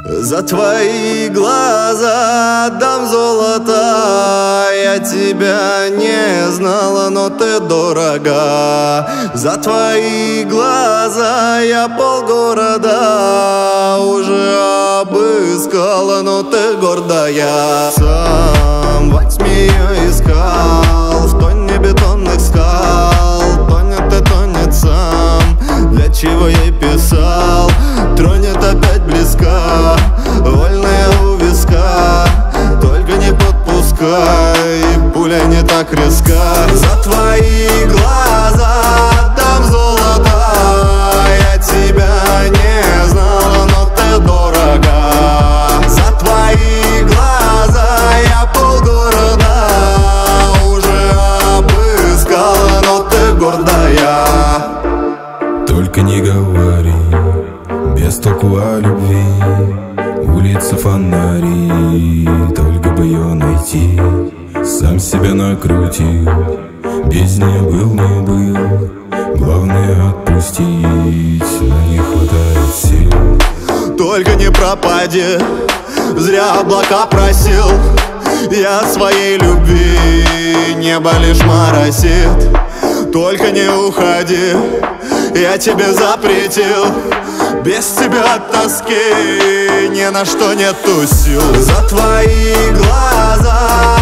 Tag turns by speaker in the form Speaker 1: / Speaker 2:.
Speaker 1: За твои глаза отдам золото. Я тебя не знала, но ты дорога. За твои глаза я полгорода уже обыскала, но ты гордая. Сам во тьме я искал в тоне бетонных скал. Тонет и тонет сам, для чего я писал. Тронет опять близко, вольная у виска. Только не подпускай, пуля не так резка. За твои глаза отдам золото. Я тебя не знала, но ты дорога. За твои глаза я полгорода уже обыскала, но ты гордая.
Speaker 2: Только не говори без толку о любви. Улица фонари, только бы ее найти. Сам себя накрутил, без нее был, не был. Главное отпустить, но не хватает сил.
Speaker 1: Только не пропади, зря облака просил. Я своей любви, небо лишь моросит. Только не уходи, я тебе запретил. Без тебя от тоски ни на что нету сил. За твои глаза